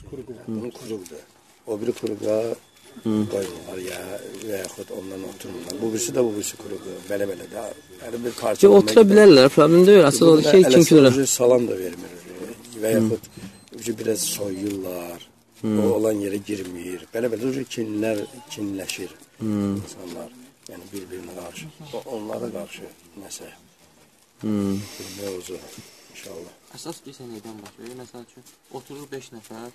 Bunun kuruqdur. O biri kuruqa qoyurlar ya və yaxud ondan otururlar. Bu birisi də bu birisi kuruqdur. Belə-belə də. Yəni bir parça. Otura bilərlər, problem deyil. Əsas odur ki, kim kürür. Salam da vermir. Və yaxud biraz soyurlar. O olan yerə girmir. Belə-belə kinləşir insanlar. Yəni bir-birinə qarşı. Onlara qarşı nəsə. Bir mövzu inşallah. Əsas bilsə nədən başlayır? Məsəl üçün oturur 5 nəfər.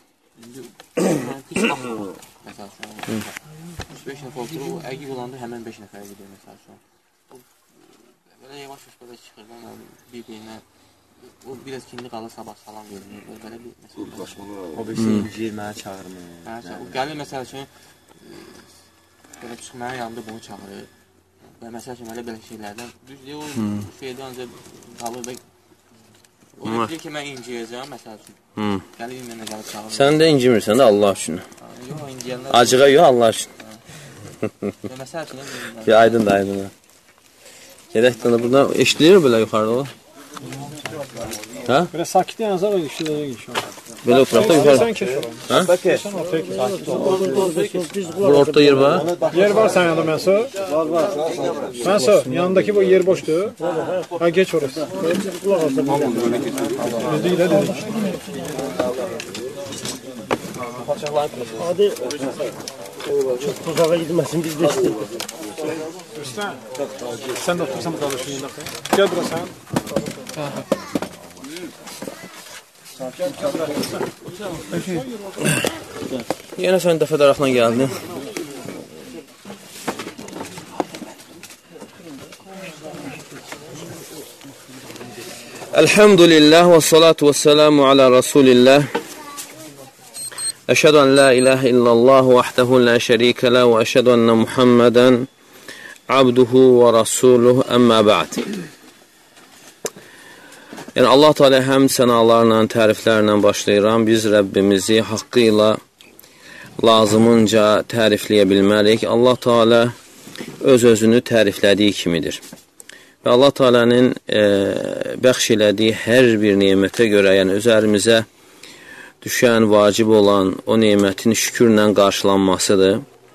Heç baxmır. Məsəl üçün 5 nəfər oturur, əgib olanda həmən 5 nəfərə gedir məsəl üçün. Belə yavaş-yavaş belə çıxır da bir-birinə. O biraz kinli qalır, sabah salam verir. Belə bir məsələ. O birisi incir, mənə çağırmır. O gəlir məsəl üçün belə çıx mənim yanımda bunu çağırır. Və məsəl üçün belə şeylərdən düzdür, o şeydə ancaq qalır da o deyir ki, mən inciyəcəm, məsəl üçün. Gəlir mənə gəlib çağırır. Sən də incimirsən də Allah üçün. Yox, inciyənlər... Acığa yox, Allah üçün. Məsəl üçün... Aydın. Gedək də burada eşidilir belə yuxarıda o? Hə? Belə sakit yanacaq və işləyəcək inşallah. Belə oturaq da yuxarı. Sən keç oran. Hə? Burada ortada yer var. Yer var sənin yanında Mənsur? Var. Mənsur, yanındakı bu yer boşdur. Ha, geç orası. Düzdür, dedik. Hadi. Çok uzağa gitmesin, biz de istedik. Üstən, sən də otursan bu qalışın yanında. Gəl bura sən. Yenə sən dəfə daraqla gəldin. Elhamdülillah və salatu və selamu alə Rasulillah. Əşhədu ən la ilahə illallah vəhdəhu la şərikə lə və əşhədu ənə Muhammədən abduhu və rasuluhu əmmə ba'd. Yəni Allah Teala həmd sənalarla, təriflərlə başlayıram. Biz Rəbbimizi haqqı ilə lazımınca tərifləyə bilmərik. Allah Teala öz-özünü təriflədiyi kimidir. Və Allah Teala'nın bəxş elədiyi hər bir nemətə görə, yəni üzərimizə düşən, vacib olan o nemətin şükürlə qarşılanmasıdır.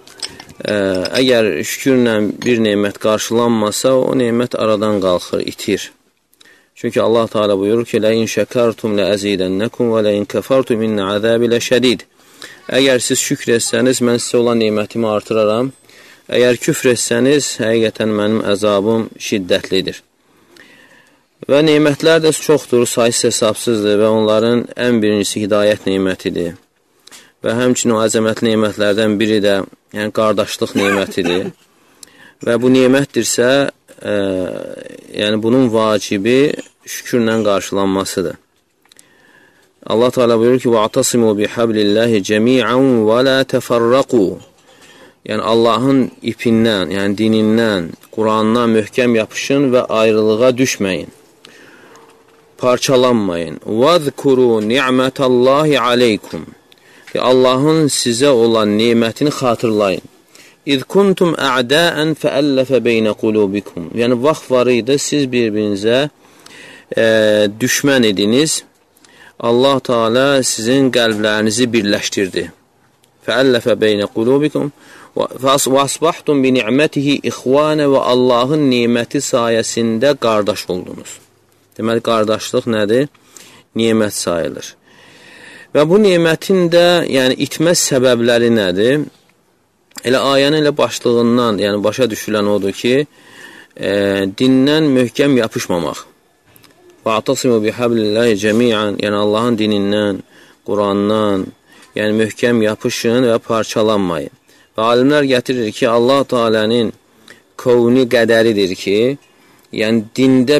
Əgər şükürlə bir nemət qarşılanmasa, o nemət aradan qalxır, itir. Çünki Allah Teala buyurur ki, "Ləin şəkartum ləəzidənnəkum və ləin kəfartum innə əzəbi ləşədid." Əgər siz şükr etsəniz, mən sizə olan nemətimi artıraram. Əgər küfr etsəniz, həqiqətən mənim əzabım şiddətlidir. Və nemətlər də çoxdur, sayısız hesabsızdır və onların ən birincisi hidayət nemətidir. Və həmçinin o əzəmətli nemətlərdən biri də qardaşlıq nemətidir. Və bu nemətdirsə, yəni bunun vacibi şükürlə qarşılanmasıdır. Allah Teala buyurur ki: "Va'tasimu bihablillahi cemi'an və la tefarraqu." Yəni Allahın ipindən, yəni dinindən, Qurandan möhkəm yapışın və ayrılığa düşməyin. Parçalanmayın. "Vazkuru ni'metallahi aleykum." Allahın sizə olan nemətini xatırlayın. "İz kuntum a'da'an fa'allafa beyne qulubikum." Yəni vaxt var idi, siz bir-birinizə düşmən idiniz. Allah Teala sizin qəlblərinizi birləşdirdi. Fa'allafa beyne qulubikum və asbahtum bi ni'metihi ikhwana və Allahın neməti sayəsində qardaş oldunuz. Deməli qardaşlıq nədir? Nemət sayılır. Və bu nemətin də yəni itmə səbəbləri nədir? Elə ayənin elə başlığından, yəni başa düşülən odur ki, dindən möhkəm yapışmamaq. "Va'tasimu bihablillahi cemi'an." Yəni Allahın dinindən, Qurandan, yəni möhkəm yapışın və parçalanmayın. Və alimlər gətirir ki, Allah Teala'nın kovni qədəridir ki, yəni dində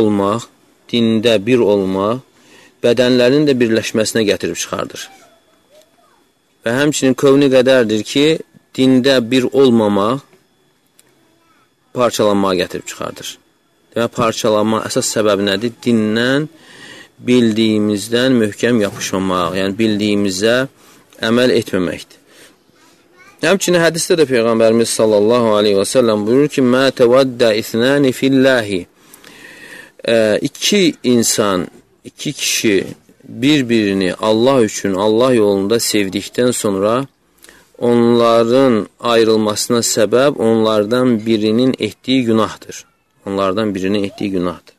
bir olmaq bədənlərin də birləşməsinə gətirib çıxardır. Və həmçinin kovni qədərdir ki, dində bir olmamaq parçalanmağa gətirib çıxardır. Demək, parçalanma əsas səbəbi nədir? Dindən, bildiyimizdən möhkəm yapışmamaq, yəni bildiyimizə əməl etməməkdir. Həmçinin hədisdə də Peyğəmbərimiz sallallahu aleyhi və səlləm buyurur ki, "Mə təvəddə ithnəni fillahi." İki insan, iki kişi bir-birini Allah üçün, Allah yolunda sevdikdən sonra onların ayrılmasına səbəb onlardan birinin etdiyi günahdır. Onlardan birinin etdiyi günahdır.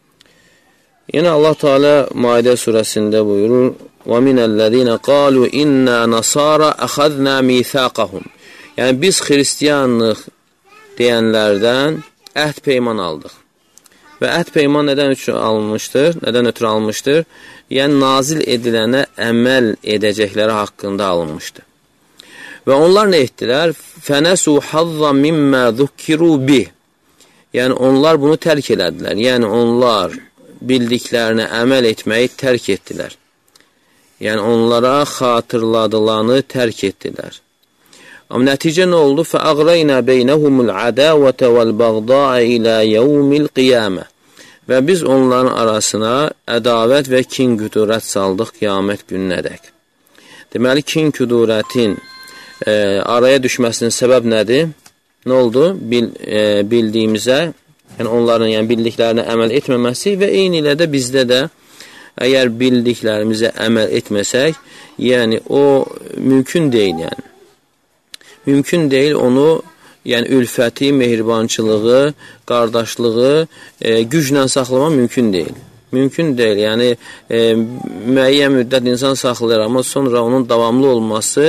Yine Allah Teala Maide surəsində buyurur: وَمِنَ الَّذ۪ينَ قَالُوا اِنَّا نَصَارَ اَخَذْنَا مِيثَاقَهُمْ. Yəni biz xristiyanlıq deyənlərdən əhd peyman aldıq. Və əhd peyman nədən ötürü alınmışdır? Yəni nazil edilənə əməl edəcəkləri haqqında alınmışdır. Və onlar nə etdilər? فَنَسُوا حَظًّا مِمَّا ذُكِّرُوا بِهِ. Yəni onlar bunu tərk elədilər. Yəni onlar bildiklərini əməl etməyi tərk etdilər. Yəni onlara xatırladılanı tərk etdilər. Amma nəticə nə oldu? فَأَغْرَيْنَا بَيْنَهُمُ الْعَدَاوَةَ وَالْبَغْضَاءَ إِلَى يَوْمِ الْقِيَامَةِ. Və biz onların arasına ədavət və kin-küdurət saldıq qiyamət gününədək. Deməli, kin-küdurətin araya düşməsinin səbəb nədir? Nə oldu? Bildiyimizə, yəni onların bildiklərinə əməl etməməsi və eyni ilə də bizdə də əgər bildiklərimizə əməl etməsək, yəni o mümkün deyil, yəni. Mümkün deyil onu, yəni ülfəti, mehribançılığı, qardaşlığı güclə saxlamaq mümkün deyil. Mümkün deyil, yəni müəyyən müddət insan saxlayır, amma sonra onun davamlı olması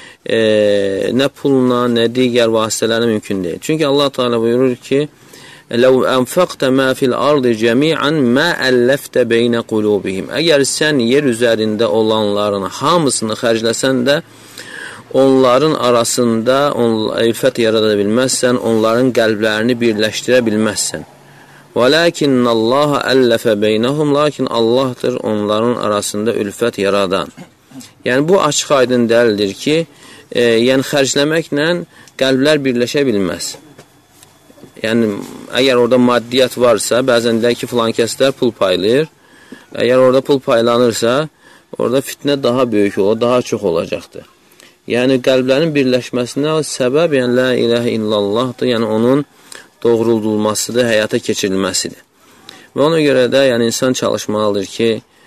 nə pulla, nə digər vasitələrlə mümkün deyil. Çünki Allah Teala buyurur ki, لَوْ أَنْفَقْتَ مَا فِي الْأَرْضِ جَمِيعًا مَا أَلَّفْتَ بَيْنَ قُلُوبِهِمْ. Əgər sən yer üzərində olanların hamısını xərcləsən də, onların arasında ülfət yarada bilməzsən, onların qəlblərini birləşdirə bilməzsən. وَلَكِنَّ اللّٰهَ أَلَّفَ بَيْنَهُمْ. Lakin Allahdır onların arasında ülfət yaradan. Yəni bu açıq aydın dəlildir ki, yəni xərcləməklə qəlblər birləşə bilməz. Yəni, əgər orada maddiyyat varsa, bəzən deyək ki, filan kəslər pul paylayır. Əgər orada pul paylanırsa, orada fitnə daha böyük olur, daha çox olacaqdır. Yəni, qəlblərin birləşməsinə səbəb, yəni, la ilahə illallahdır, yəni, onun doğruldulmasıdır, həyata keçirilməsidir. Və ona görə də, yəni, insan çalışmalıdır ki,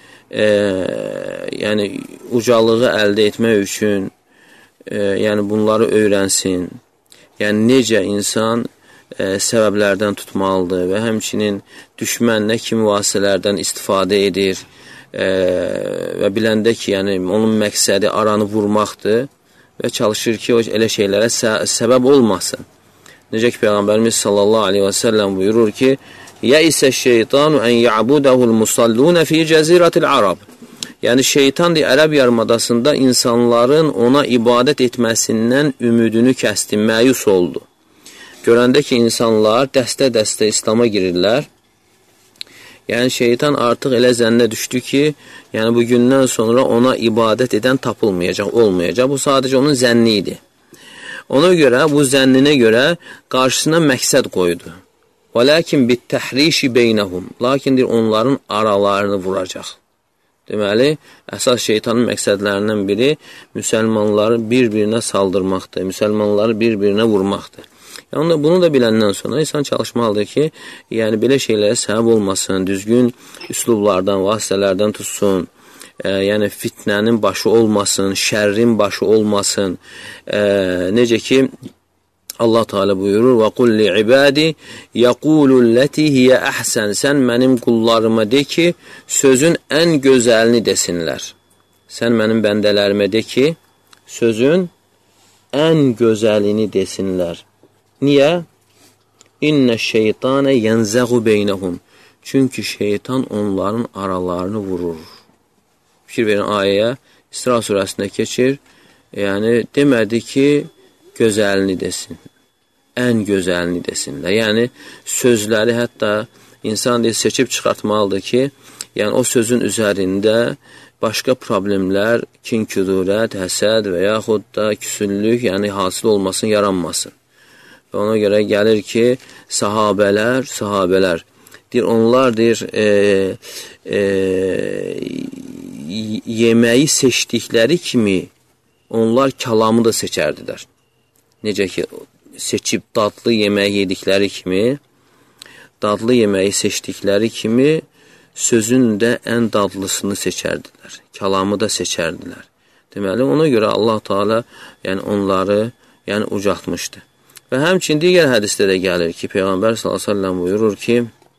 yəni, ucalığı əldə etmək üçün, yəni, bunları öyrənsin. Yəni, necə insan səbəblərdən tutmalıdır və həmçinin düşmən nə kimi vasitələrdən istifadə edir və biləndə ki, yəni onun məqsədi aranı vurmaqdır və çalışır ki, o elə şeylərə səbəb olmasın. Necə ki, Peyğəmbərimiz sallallahu aleyhi və səlləm buyurur ki, يَئِسَ الشَّيْطَانُ أَنْ يَعْبُدَهُ الْمُصَلُّونَ فِي جَزِيرَةِ الْعَرَبِ. Yəni, şeytan Ərəb yarımadasında insanların ona ibadət etməsindən ümidini kəsdi, məyus oldu. Görəndə ki, insanlar dəstə-dəstə İslama girirlər. Yəni, şeytan artıq elə zənnə düşdü ki, yəni bu gündən sonra ona ibadət edən tapılmayacaq, olmayacaq. Bu sadəcə onun zənni idi. Ona görə, bu zənninə görə qarşısına məqsəd qoydu. وَلَكِنْ بِالتَّحْرِيشِ بَيْنَهُمْ. Lakin onların aralarını vuracaq. Deməli, əsas şeytanın məqsədlərindən biri müsəlmanları bir-birinə saldırmaqdır, müsəlmanları bir-birinə vurmaqdır. Yəni, bunu da biləndən sonra insan çalışmalıdır ki, yəni belə şeylərə səbəb olmasın, düzgün üslublardan, vasitələrdən tutsun, yəni fitnənin başı olmasın, şərrin başı olmasın. Necə ki, Allah Teala buyurur: "Və qul li ibadi yaqulu allati hiya ahsan." Sən mənim qullarıma de ki, sözün ən gözəlini desinlər. Sən mənim bəndələrimə de ki, sözün ən gözəlini desinlər. Niyə? İnnə şeytanə yənzəğu beynəhum. Çünki şeytan onların aralarını vurur. Fikir verin ayəyə, İsra surəsində keçir. Yəni, demədi ki, gözəlini desin. Ən gözəlini desinlər. Yəni, sözləri hətta insan seçib çıxartmalıdır ki, yəni o sözün üzərində başqa problemlər, kin-küdurət, həsəd və yaxud da küsünlük, yəni hasil olmasın, yaranmasın. Və ona görə gəlir ki, sahabələr, deyir, onlar deyir, yeməyi seçdikləri kimi, onlar kəlamı da seçərdilər. Necə ki, seçib dadlı yemək yedikləri kimi, dadlı yeməyi seçdikləri kimi, sözün də ən dadlısını seçərdilər. Kəlamı da seçərdilər. Deməli, ona görə Allah Teala yəni onları yəni ucaltmışdı. Və həmçinin digər hədisdə də gəlir ki, Peyğəmbər sallallahu əleyhi və səlləm buyurur ki,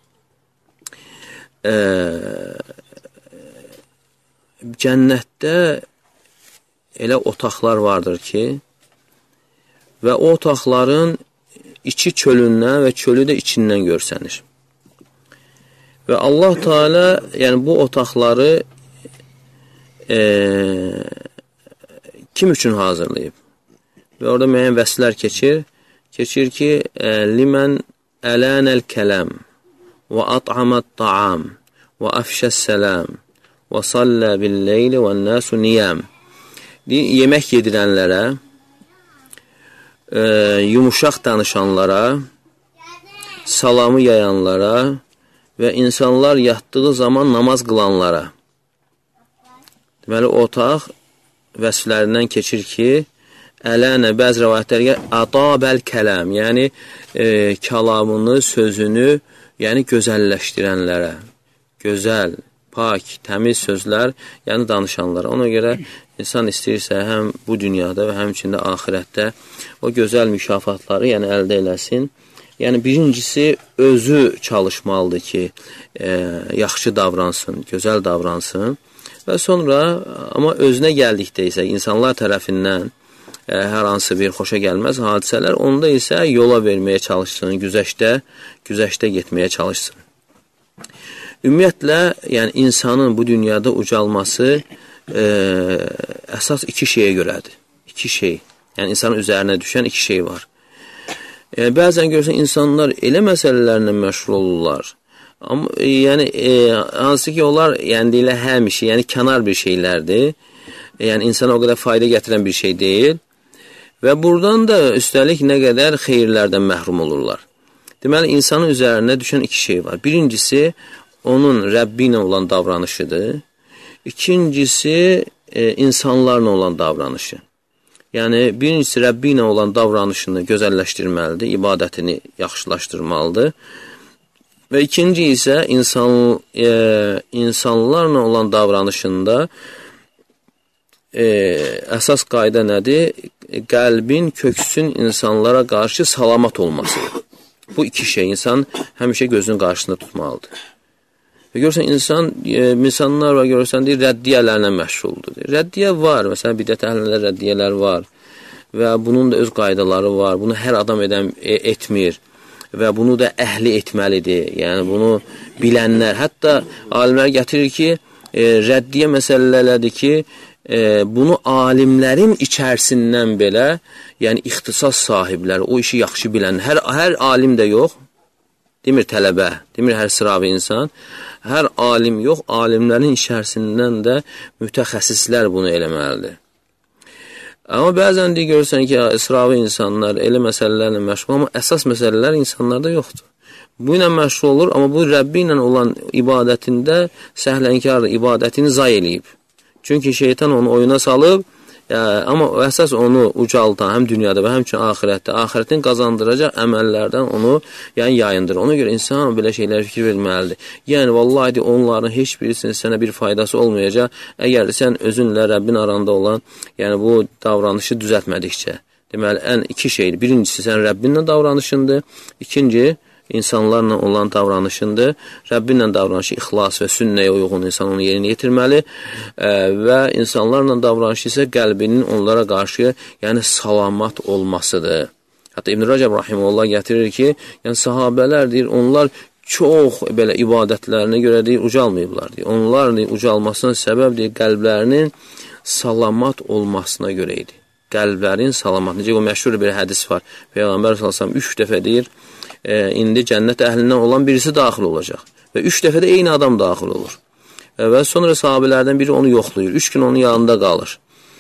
cənnətdə elə otaqlar vardır ki, və o otaqların içi çölündən və çölü də içindən görsənir. Və Allah Teala yəni bu otaqları kim üçün hazırlayıb? Və orada müəyyən vəsflər keçir. Keçir ki, limən ələnəl kələm və at'amət ta'am və əfşəs sələm və sallə billeyli və nəsu niyəm. Yemək yedirənlərə, yumuşaq danışanlara, salamı yayanlara və insanlar yatdığı zaman namaz qılanlara. Deməli, otaq vəsflərindən keçir ki, ələnə bəzi rəvayətlərə adabəl kələm, yəni kəlamını, sözünü, yəni gözəlləşdirənlərə, gözəl, pak, təmiz sözlər, yəni danışanlara. Ona görə insan istəyirsə həm bu dünyada və həmçində axirətdə o gözəl mükafatları yəni əldə eləsin. Yəni birincisi özü çalışmalıdır ki, yaxşı davransın, gözəl davransın və sonra amma özünə gəldikdə isə insanlar tərəfindən hər hansı bir xoşa gəlməz hadisələr, onda isə yola verməyə çalışsın, güzəştə getməyə çalışsın. Ümumiyyətlə, yəni insanın bu dünyada ucalması əsas iki şeyə görədir. İki şey. Yəni insanın üzərinə düşən iki şey var. Bəzən görürsən insanlar elə məsələlərlə məşğul olurlar. Amma yəni hansı ki onlar yəni deyilə həmişə, yəni kənar bir şeylərdir. Yəni insana o qədər fayda gətirən bir şey deyil. Və buradan da üstəlik nə qədər xeyirlərdən məhrum olurlar. Deməli, insanın üzərinə düşən iki şey var. Birincisi, onun Rəbbi ilə olan davranışıdır. İkincisi, insanlarla olan davranışı. Yəni, birincisi, Rəbbi ilə olan davranışını gözəlləşdirməlidir, ibadətini yaxşılaşdırmalıdır. Və ikinci isə, insanlarla olan davranışında əsas qayda nədir? Qəlbin, köksün insanlara qarşı salamat olmasıdır. Bu iki şey insan həmişə gözünün qarşısında tutmalıdır. Və görürsən, insanlar var, görürsən, rəddiyələrlə məşğuldur. Rəddiyə var, məsələn, bidət əhlinə rəddiyələr var və bunun da öz qaydaları var. Bunu hər adam etmir və bunu da əhli etməlidir. Yəni, bunu bilənlər, hətta alimlər gətirir ki, rəddiyə məsələlərdir ki, bunu alimlərin içərisindən belə, yəni ixtisas sahibləri, o işi yaxşı bilən, hər alim də yox, demir tələbə, demir hər sıravi insan, hər alim yox, alimlərin içərisindən də mütəxəssislər bunu eləməlidir. Amma bəzən görürsən ki, sıravi insanlar elə məsələlərlə məşğul, amma əsas məsələlər insanlarda yoxdur. Bu ilə məşğul olur, amma bu Rəbbi ilə olan ibadətində səhlənkardır, ibadətini zay eləyib. Çünki şeytan onu oyuna salıb, amma əsas onu ucaldan həm dünyada və həmçinin axirətdə, axirətin qazandıracaq əməllərdən onu yayındırır. Ona görə insan belə şeylər fikir verməlidir. Yəni, vallahi onların heç birisinin sənə bir faydası olmayacaq, əgər sən özünlə Rəbbin aranda olan, yəni bu davranışı düzəltmədikcə. Deməli, ən iki şeydir. Birincisi, sən Rəbbinlə davranışındır. İkinci, insanlarla olan davranışındır. Rəbbinlə davranışı ixlas və sünnəyə uyğun insan onu yerinə yetirməli və insanlarla davranışı isə qəlbinin onlara qarşı yəni salamat olmasıdır. Hətta İbn Rəcəb Rahimullah gətirir ki, yəni sahabələr deyir, onlar çox belə ibadətlərinə görə deyir, ucalmayıblar deyir. Onlar ucalmasının səbəb deyir, qəlblərinin salamat olmasına görə idi. Qəlblərin salamat. Necə o məşhur bir hədis var. Peyğəmbər sallallahu 3 dəfə deyir, indi cənnət əhlindən olan birisi daxil olacaq. Və 3 dəfə də eyni adam daxil olur. Və sonra sahabələrdən biri onu yoxlayır. 3 gün onun yanında qalır.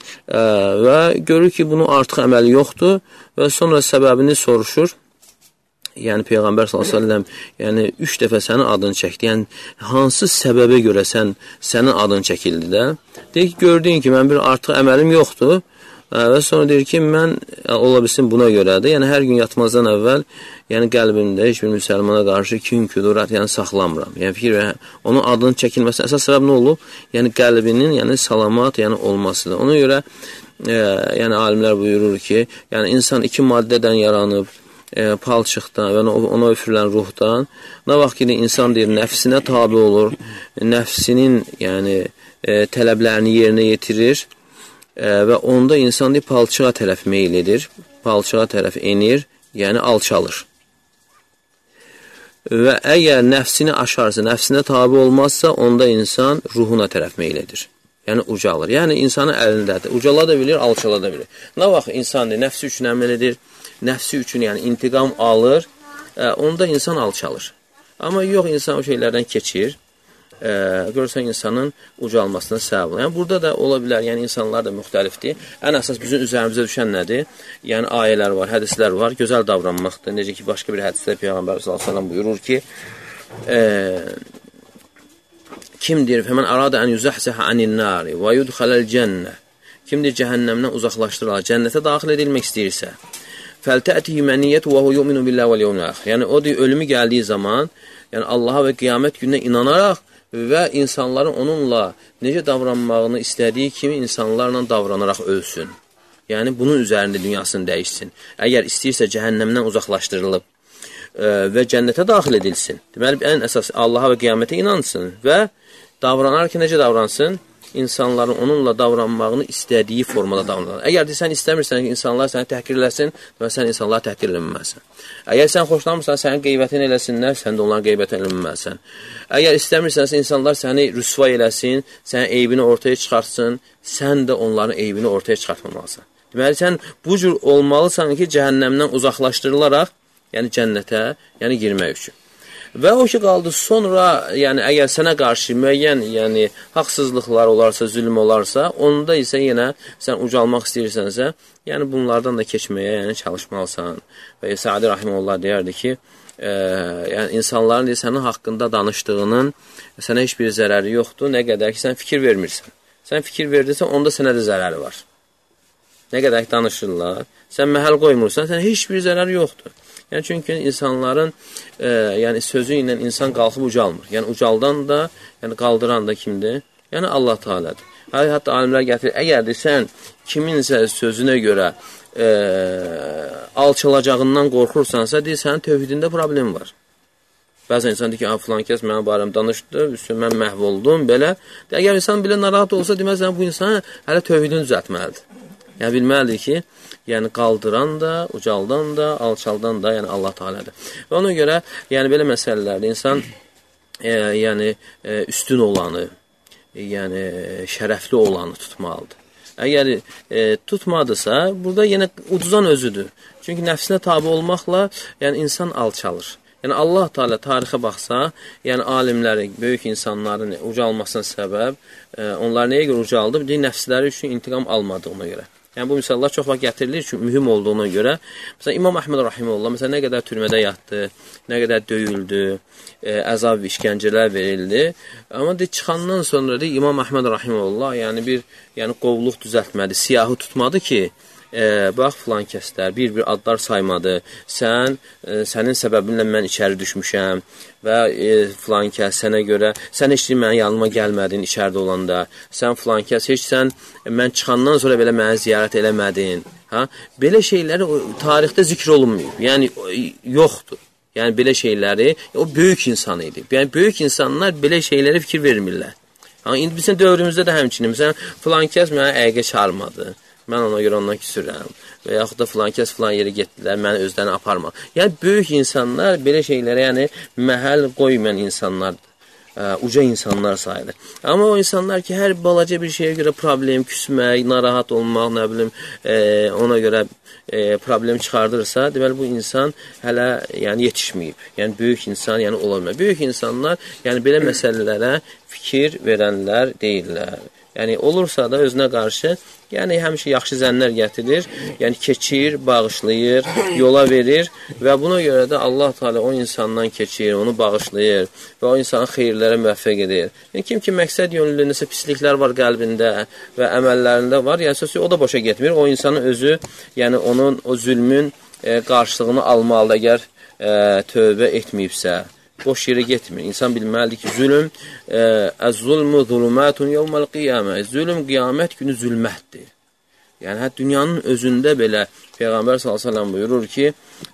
Və görür ki, bunun artıq əməli yoxdur və sonra səbəbini soruşur. Yəni, Peyğəmbər s.ə.v yəni 3 dəfə sənin adını çəkdi. Yəni, hansı səbəbə görə sənin adın çəkildi də? Deyək ki, gördüyün ki, mən bir artıq əməlim yoxdur. Və sonra deyir ki, mən ola bilsin buna görədir. Yəni, hər gün yatmazdan əvvəl, yəni qəlbimdə heç bir müsəlmana qarşı kin, küdurat, yəni saxlamıram. Yəni, fikir və onun adının çəkilməsi əsas səbəb nə olub? Yəni, qəlbinin, yəni salamat, yəni olmasıdır. Ona görə, yəni alimlər buyurur ki, yəni insan iki maddədən yaranıb, palçıqdan və ona öfürülən ruhdan, nə vaxt ki, insan deyir, nəfsinə tabi olur, nəfsinin, yəni, tələblərini yerinə yetirir və onda insan deyir, palçığa tərəf meyil edir, palçığa tərəf enir, yəni alçalır. Və əgər nəfsini aşarsa, nəfsinə tabi olmazsa, onda insan ruhuna tərəf meyil edir. Yəni, ucalır. Yəni, insanın əlindədir. Ucala da bilir, alçala da bilir. Nə vaxt insan deyir, nəfsi üçün əməl edir, nəfsi üçün, yəni intiqam alır, onda insan alçalır. Amma yox, insan o şeylərdən keçir, görürsən insanın ucalmasına səbəb olur. Yəni, burada da ola bilər, yəni insanlar da müxtəlifdir. Ən əsas bizim üzərimizə düşən nədir? Yəni, ayələr var, hədislər var, gözəl davranmaqdır. Necə ki, başqa bir hədisdə Peyğəmbər s.ə.v buyurur ki, kimdir? Fəmən arada ən yüzəhsəhə ənin-nari və yudxələl-cənnə. Kimdir cəhənnəmdən uzaqlaşdırılır, cənnətə daxil edilmək istəyirsə, fəltəti hüməniyyət və hu yu'minu billah və yevmil axir. Yəni, o deyir, ölümü gəldiyi zaman, yəni Allaha və qiyamət gününə inanaraq və insanların onunla necə davranmağını istədiyi kimi insanlarla davranaraq ölsün. Yəni, bunun üzərində dünyasını dəyişsin. Əgər istəyirsə cəhənnəmdən uzaqlaşdırılıb və cənnətə daxil edilsin. Deməli, ən əsas Allaha və qiyamətə inansın və davranarkən necə davransın? İnsanların onunla davranmağını istədiyi formada davranır. Əgər sən istəmirsən ki, insanlar səni təhqirləsin və sən insanları təhqir edilməlisən. Əgər sən xoşlanmırsan, sənin qeybətini eləsinlər, sən də onların qeybətini eləməlisən. Əgər istəmirsənsə, insanlar səni rüsva eləsin, sənin eybini ortaya çıxartsın, sən də onların eybini ortaya çıxartmamalısan. Deməli, sən bu cür olmalısan ki, cəhənnəmdən uzaqlaşdırılaraq, yəni cənnətə, yəni girmək üçün. Və o ki, qaldı sonra, yəni əgər sənə qarşı müəyyən, yəni haqsızlıqlar olarsa, zülm olarsa, onda isə yenə sən ucalmaq istəyirsənsə, yəni bunlardan da keçməyə, yəni çalışmalısan. Və Sa'di Rahimullah deyərdi ki, yəni insanların deyir, sənin haqqında danışdığının sənə heç bir zərəri yoxdur, nə qədər ki, sən fikir vermirsən. Sən fikir verdirsən, onda sənə də zərəri var. Nə qədər ki, danışırlar, sən məhəl qoymursan, sənə heç bir zərəri yoxdur. Yəni, çünki insanların yəni, sözü ilə insan qalxıb ucalmır. Yəni, ucaldan da, yəni, qaldıran da kimdir? Yəni, Allah Teala'dır. Hətta alimlər gətirir, əgər sən kiminsə sözünə görə alçalacağından qorxursansa, deyir, sənin tövhidində problem var. Bəzən insan deyir ki, filan kəs mənim barəm danışdı, üstün mən məhv oldum, belə. Əgər insan belə narahat olsa, deməzsən, bu insan hələ tövhidini düzəltməlidir. Yəni, bilməlidir ki, yəni qaldıran da, ucaldan da, alçaldan da, yəni Allah Teala'dır. Və ona görə, yəni belə məsələlərdə insan yəni üstün olanı, yəni şərəfli olanı tutmalıdır. Əgər tutmadısa, burada yenə uduzan özüdür. Çünki nəfsinə tabi olmaqla, yəni insan alçalır. Yəni Allah Teala tarixə baxsa, yəni alimləri, böyük insanların ucalmasına səbəb, onlar nəyə görə ucaldı? Deyir, nəfsləri üçün intiqam almadığına görə. Yəni, bu misallar çox vaxt gətirilir ki, mühüm olduğuna görə. Məsələn, İmam Əhməd Rahimullah, məsələn, nə qədər türmədə yatdı, nə qədər döyüldü, əzab, işgəncələr verildi. Amma çıxandan sonra İmam Əhməd Rahimullah, yəni bir qovluq düzəltmədi, siyahı tutmadı ki, bax, filan kəslər, bir-bir adlar saymadı, sənin səbəbinlə mən içəri düşmüşəm və filan kəs sənə görə, sən heç mənim yanıma gəlmədin içəridə olanda, sən filan kəs, heç sən mən çıxandan sonra belə mənə ziyarət eləmədin. Belə şeyləri tarixdə zikr olunmuyor, yəni yoxdur. Yəni, belə şeyləri, o böyük insan idi. Yəni, böyük insanlar belə şeyləri fikir vermirlər. İndi bizim dövrümüzdə də həmçinin, məsələn, filan kəs mənə əqiqə çağırmadı. Mən ona görə ondan küsürəm. Və yaxud da filan kəs filan yerə getdilər, məni özlərini aparma. Yəni, böyük insanlar belə şeylərə, yəni, məhəl qoymayan insanlardır. Uca insanlar sayılır. Amma o insanlar ki, hər balaca bir şeyə görə problem, küsmək, narahat olmaq, nə bilim, ona görə problem çıxardırsa, deməli, bu insan hələ yəni, yetişməyib. Yəni, böyük insan yəni, olamıyor. Böyük insanlar yəni, belə məsələlərə fikir verənlər deyirlər. Yəni olursa da özünə qarşı, yəni həmişə yaxşı zənnlər gətirir, yəni keçir, bağışlayır, yola verir və buna görə də Allah Teala o insandan keçir, onu bağışlayır və o insanı xeyirlərə müvəffəq edir. Yəni kim ki məqsəd yönlü nəsə pisliklər var qəlbində və əməllərində var, yəni o da boşa getmir. O insanın özü, yəni onun o zülmün qarşılığını almalıdır əgər tövbə etməyibsə. Boş yerə getmir. İnsan bilməlidir ki, zülm əz-zulmu zulumatun yevməl qiyamə. Zülm qiyamət günü zülmətdir. Yəni dünyanın özündə belə Peyğəmbər sallallahu buyurur ki,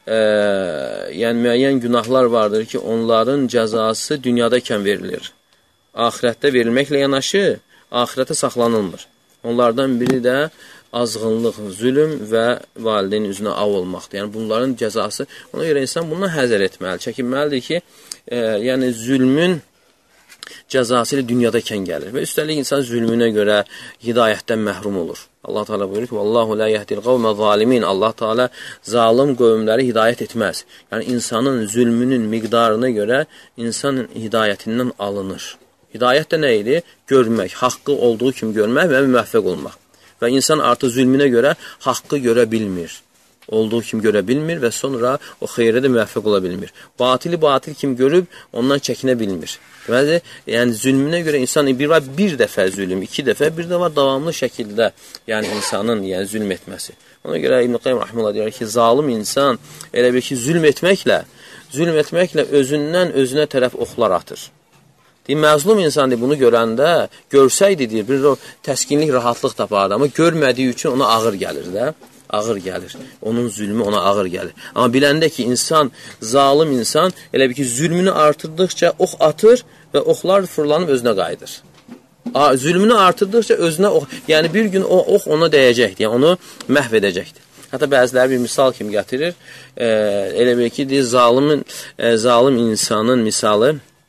yəni müəyyən günahlar vardır ki, onların cəzası dünyadakən verilir. Axirətdə verilməklə yanaşı, axirətə saxlanılmır. Onlardan biri də azğınlıq, zülm və valideyn üzünə av olmaqdır. Yəni bunların cəzası, ona görə insan bundan həzər etməli, çəkinməlidir ki, yəni zülmün cəzası ilə dünyadakən gəlir. Və üstəlik insan zülmünə görə hidayətdən məhrum olur. Allah Teala buyurur ki, "Vallahu la yahdil qavme zalimin." Allah Teala zalim qövmləri hidayət etməz. Yəni insanın zülmünün miqdarına görə insanın hidayətindən alınır. Hidayət də nə idi? Görmək, haqqı olduğu kimi görmək və müvəffəq olmaq. Və insan artıq zülmünə görə haqqı görə bilmir. Olduğu kimi görə bilmir və sonra o xeyrə də müvəffəq ola bilmir. Batili batil kimi görüb ondan çəkinə bilmir. Deməli, yəni zülmünə görə insan bir dəfə zülm, 2 dəfə, bir də var davamlı şəkildə yəni insanın yəni zülm etməsi. Ona görə İbn Qayyim rahimehullah deyir ki, zalim insan elə bir ki zülm etməklə özündən özünə tərəf oxlar atır. Deyir, məzlum insan deyir, bunu görəndə, görsəydi deyir, bir o təskinlik, rahatlıq tapardı, amma görmədiyi üçün ona ağır gəlir də, ağır gəlir. Onun zülmü ona ağır gəlir. Amma biləndə ki, zalim insan elə bir ki, zülmünü artırdıqca ox atır və oxlar fırlanıb özünə qayıdır. Zülmünü artırdıqca özünə ox, yəni bir gün o ox ona dəyəcəkdir, yəni onu məhv edəcəkdir. Hətta bəziləri bir misal kimi gətirir, elə bir ki, deyir, zalim insanın misalı,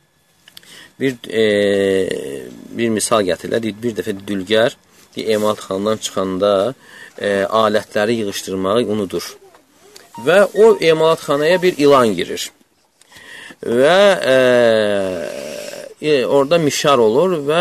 bir misal gətirirlər. Bir dəfə dülgər emalatxanadan çıxanda alətləri yığışdırmağı unudur. Və o emalatxanaya bir ilan girir. Və orada mişar olur və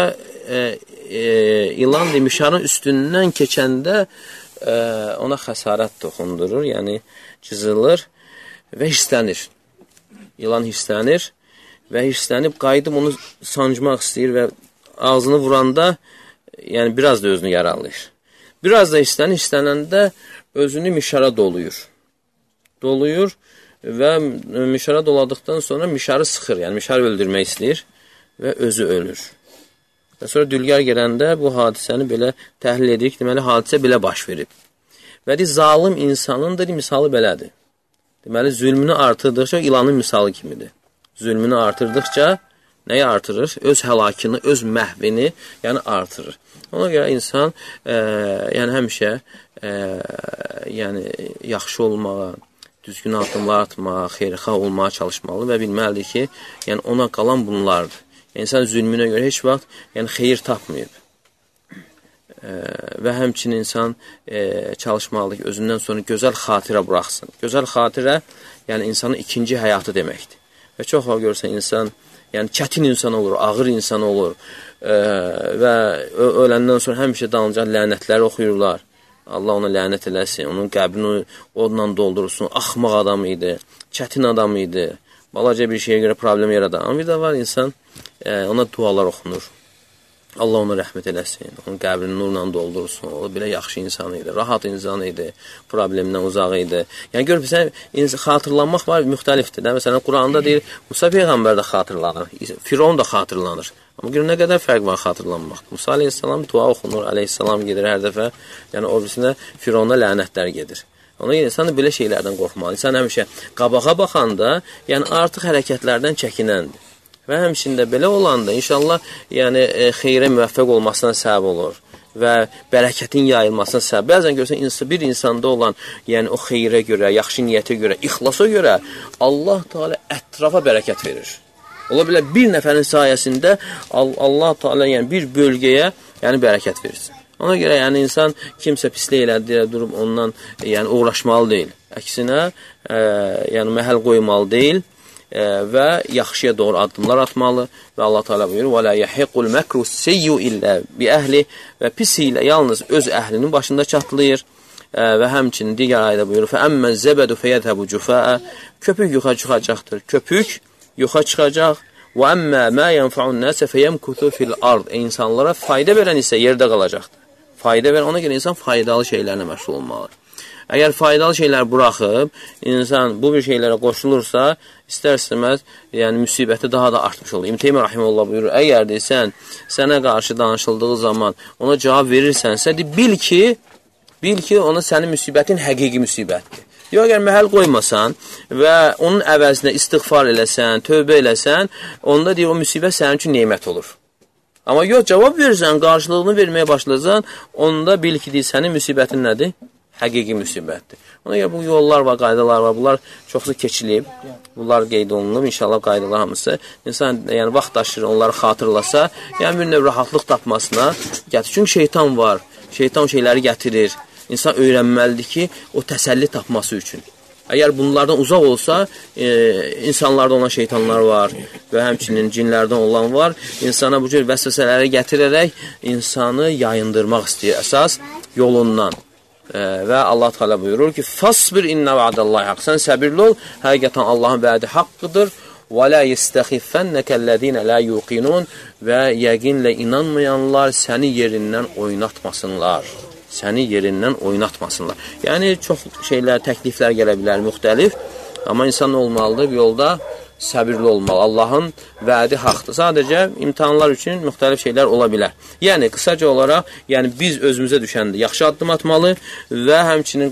ilan mişarın üstündən keçəndə ona xəsarət toxundurur, yəni cızılır və hirslənir. İlan hirslənir və hirslənib qayıdıb onu sancmaq istəyir və ağzını vuranda yəni biraz da özünü yaralayır. Biraz da hirslənəndə özünü mişara doluyur və mişara doladıqdan sonra mişarı sıxır, yəni mişarı öldürmək istəyir və özü ölür. Və sonra dülgər gələndə bu hadisəni belə təhlil edir ki, deməli hadisə belə baş verib. Və zalim insanın da misalı belədir. Deməli zülmünü artırdıqca ilanın misalı kimidir. Zülmünü artırdıqca nəyi artırır? Öz həlakını, öz məhvini yəni artırır. Ona görə insan yəni həmişə yəni yaxşı olmağa, düzgün addımlar atmağa, xeyirxah olmağa çalışmalı və bilməlidir ki, yəni ona qalan bunlardır. İnsan zülmünə görə heç vaxt yəni xeyir tapmayıb. Və həmçinin insan çalışmalıdır ki, özündən sonra gözəl xatirə buraxsın. Gözəl xatirə yəni insanın ikinci həyatı deməkdir. Və çox vaxt görürsən insan yəni çətin insan olur, ağır insan olur və öləndən sonra həmişə dalınca lənətləri oxuyurlar. Allah ona lənət eləsin, onun qəbrini onunla doldursun, axmaq adam idi, çətin adam idi, balaca bir şeyə görə problem yaradan. Amma bir də var insan, ona dualar oxunur. Allah ona rəhmət eləsin, onun qəbrini nurla doldursun, o belə yaxşı insan idi, rahat insan idi, problemdən uzaq idi. Yəni görürsən, xatırlanmaq var, müxtəlifdir. Məsələn, Quranda deyir, Musa Peyğəmbər də xatırlanır, Firon da xatırlanır. Amma görür, nə qədər fərq var xatırlanmaq. Musa aleyhissalam dua oxunur, aleyhissalam gedir hər dəfə, yəni o birisində Firona lənətlər gedir. Ona görə insan belə şeylərdən qorxmalı. İnsan həmişə qabağa baxanda, yəni artıq hərəkətlərdən çəkinəndir. Və həmçində belə olanda inşallah yəni xeyrə müvəffəq olmasına səbəb olur və bərəkətin yayılmasına səbəb. Bəzən görsən bir insanda olan yəni o xeyrə görə, yaxşı niyyətə görə, ixlasa görə Allah Teala ətrafa bərəkət verir. Ola bilər bir nəfərin sayəsində Allah Teala yəni bir bölgəyə yəni bərəkət verir. Ona görə yəni insan kimsə pislik elədi deyə durub ondan yəni uğraşmalı deyil. Əksinə yəni məhəl qoymalı deyil. və yaxşıya doğru addımlar atmalı və Allah Teala buyurur: "Və la yahiqul makru sayyu illa bi ahli" və pis ilə yalnız öz əhlinin başında çatlayır. Və həmçinin digər ayədə buyurur: "Fəəmmə zəbədu fəyədhəbu cufaa" köpük yuxa çıxacaqdır. Köpük yuxa çıxacaq. "Və əmmə mə yənfa'un nasə fəyəmkutu fil ard" insanlara fayda verən isə yerdə qalacaqdır. Fayda verən, ona görə insan faydalı şeylərlə məşğul olmalıdır. Əgər faydalı şeylər buraxıb, insan bu bir şeylərə qoşulursa, istər-istəməz, yəni müsibəti daha da artmış olur. İbn Teymiyyə rahimehullah buyurur: "Əgər desən, sənə qarşı danışıldığı zaman ona cavab verirsənsə, bil ki, ona sənin müsibətin həqiqi müsibətdir. Yox, əgər məhəl qoymasan və onun əvəzinə istiğfar eləsən, tövbə eləsən, onda deyir, o müsibət sənin üçün nemət olur. Amma yox, cavab verirsən, qarşılığını verməyə başlasan, onda bil ki, deyir, sənin müsibətin nədir? Həqiqi müsibətdir. Ona görə bu yollar var, qaydalar var, bunlar çoxlu keçilib, bunlar qeyd olunub, inşallah qaydalar hamısı. İnsan yəni, vaxt aşırı onları xatırlasa, yəni bir növ rahatlıq tapmasına gətirir. Çünki şeytan var, şeytan şeyləri gətirir. İnsan öyrənməlidir ki, o təsəlli tapması üçün. Əgər bunlardan uzaq olsa, insanlarda olan şeytanlar var və həmçinin cinlərdən olan var. İnsana bu cür vəsvəsələri gətirərək insanı yayındırmaq istəyir əsas yolundan. Və Allah Teala buyurur ki: "Fasbir inna va'dallahi haqq." Sən səbirli ol, həqiqətən Allahın vədi haqqıdır. "Və la yestaxiffannakallazina la yuqinun" və yəqinlə inanmayanlar səni yerindən oynatmasınlar. Səni yerindən oynatmasınlar. Yəni, çox şeylər, təkliflər gələ bilər, müxtəlif. Amma insan olmalıdır, bir yolda səbirli olmalı. Allahın vədi haqdır. Sadəcə imtahanlar üçün müxtəlif şeylər ola bilər. Yəni, qısaca olaraq, yəni, biz özümüzə düşəndə yaxşı addım atmalı və həmçinin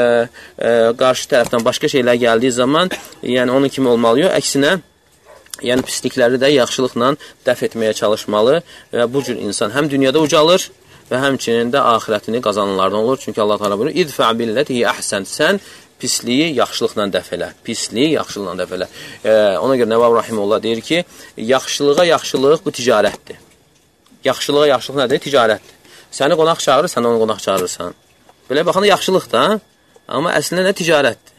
qarşı tərəfdən başqa şeylər gəldiyi zaman, yəni, onun kimi olmalıyıq. Əksinə, yəni, pislikləri də yaxşılıqla dəf etməyə çalışmalı və bu cür insan həm dünyada ucalır və həmçinin də axirətini qazananlardan olur. Çünki Allah Teala buyurur: "İdfa billetihi ahsan." Sən pisliyi yaxşılıqla dəf elə. Pisliyi yaxşılıqla dəf elə. Ona görə Nəvavi rahimehullah deyir ki, yaxşılığa yaxşılıq bu ticarətdir. Yaxşılığa yaxşılıq nədir? Ticarətdir. Səni qonaq çağırır, sən onu qonaq çağırırsan. Belə baxanda yaxşılıqdır, ha? Amma əslində nə ticarətdir?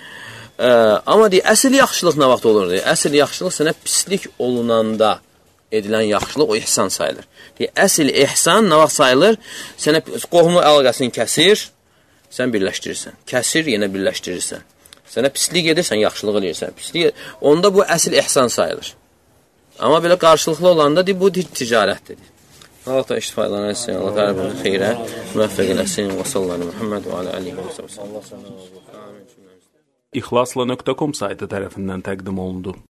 Amma deyir, əsl yaxşılıq nə vaxt olur? Deyir, əsl yaxşılıq sənə pislik olunanda edilən yaxşılıq o ihsan sayılır. Deyir, əsl ihsan nə vaxt sayılır? Sənə qohumu əlaqəsini kəsir, sən birləşdirirsən. Kəsir, yenə birləşdirirsən. Sənə pislik edirsən, yaxşılıq edirsən. Pislik, onda bu əsl ihsan sayılır. Amma belə qarşılıqlı olanda deyir, bu ticarətdir. Allah da iştifadan etsin, Allah qəlbini xeyrə, müvəffəq eləsin. Və sallallahu Muhammed və alə alihi və sallallahu. İxlasla.com saytı tərəfindən təqdim olundu.